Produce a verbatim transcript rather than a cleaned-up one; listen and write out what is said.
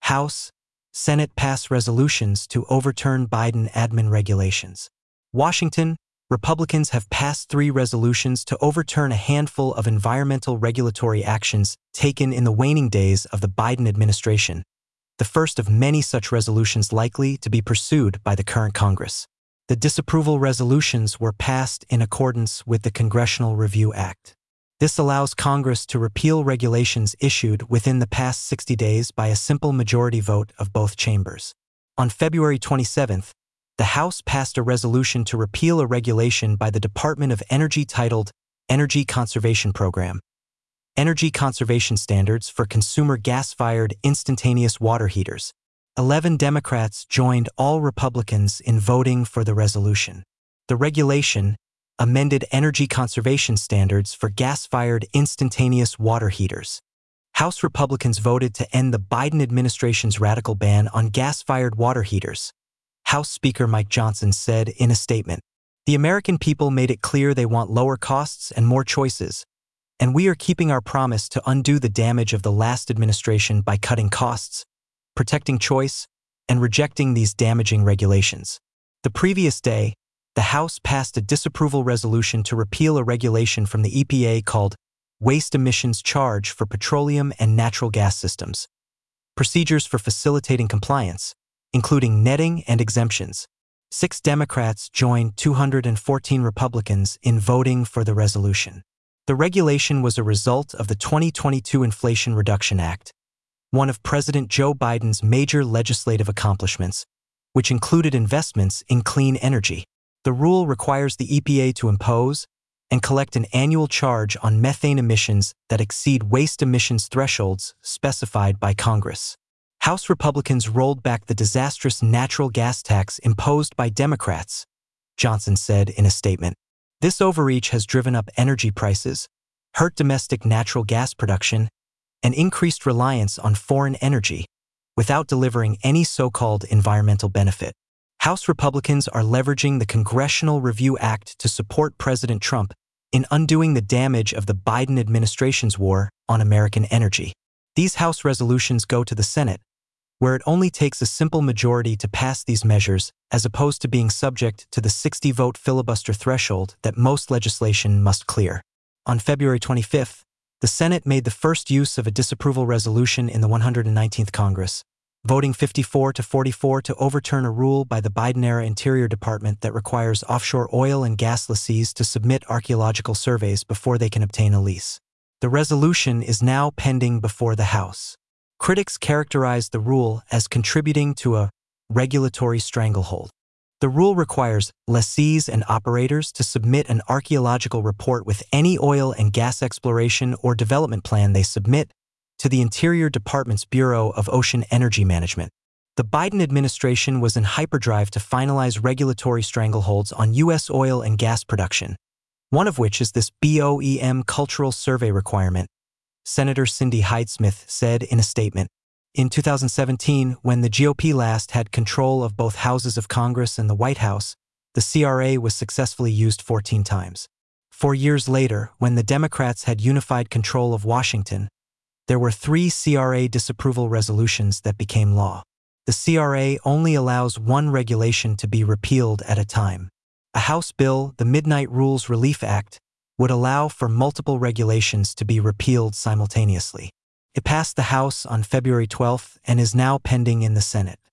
House, Senate pass resolutions to overturn Biden admin regulations. Washington, Republicans have passed three resolutions to overturn a handful of environmental regulatory actions taken in the waning days of the Biden administration, the first of many such resolutions likely to be pursued by the current Congress. The disapproval resolutions were passed in accordance with the Congressional Review Act. This allows Congress to repeal regulations issued within the past sixty days by a simple majority vote of both chambers. On February twenty-seventh, the House passed a resolution to repeal a regulation by the Department of Energy titled Energy Conservation Program, Energy Conservation Standards for Consumer Gas-Fired Instantaneous Water Heaters. Eleven Democrats joined all Republicans in voting for the resolution. The regulation amended energy conservation standards for gas-fired instantaneous water heaters. House Republicans voted to end the Biden administration's radical ban on gas-fired water heaters. House Speaker Mike Johnson said in a statement, "The American people made it clear they want lower costs and more choices, and we are keeping our promise to undo the damage of the last administration by cutting costs, protecting choice, and rejecting these damaging regulations." The previous day, the House passed a disapproval resolution to repeal a regulation from the E P A called Waste Emissions Charge for Petroleum and Natural Gas Systems, procedures for facilitating compliance, including netting and exemptions. Six Democrats joined two hundred fourteen Republicans in voting for the resolution. The regulation was a result of the twenty twenty-two Inflation Reduction Act, one of President Joe Biden's major legislative accomplishments, which included investments in clean energy. The rule requires the E P A to impose and collect an annual charge on methane emissions that exceed waste emissions thresholds specified by Congress. House Republicans rolled back the disastrous natural gas tax imposed by Democrats, Johnson said in a statement. This overreach has driven up energy prices, hurt domestic natural gas production, and increased reliance on foreign energy without delivering any so-called environmental benefit. House Republicans are leveraging the Congressional Review Act to support President Trump in undoing the damage of the Biden administration's war on American energy. These House resolutions go to the Senate, where it only takes a simple majority to pass these measures, as opposed to being subject to the sixty-vote filibuster threshold that most legislation must clear. On February twenty-fifth, the Senate made the first use of a disapproval resolution in the one hundred nineteenth Congress, voting fifty-four to forty-four to overturn a rule by the Biden-era Interior Department that requires offshore oil and gas lessees to submit archaeological surveys before they can obtain a lease. The resolution is now pending before the House. Critics characterize the rule as contributing to a regulatory stranglehold. The rule requires lessees and operators to submit an archaeological report with any oil and gas exploration or development plan they submit to the Interior Department's Bureau of Ocean Energy Management. The Biden administration was in hyperdrive to finalize regulatory strangleholds on U S oil and gas production, one of which is this BOEM cultural survey requirement, Senator Cindy Hyde-Smith said in a statement. In two thousand seventeen, when the G O P last had control of both houses of Congress and the White House, the C R A was successfully used fourteen times. Four years later, when the Democrats had unified control of Washington, there were three C R A disapproval resolutions that became law. The C R A only allows one regulation to be repealed at a time. A House bill, the Midnight Rules Relief Act, would allow for multiple regulations to be repealed simultaneously. It passed the House on February twelfth and is now pending in the Senate.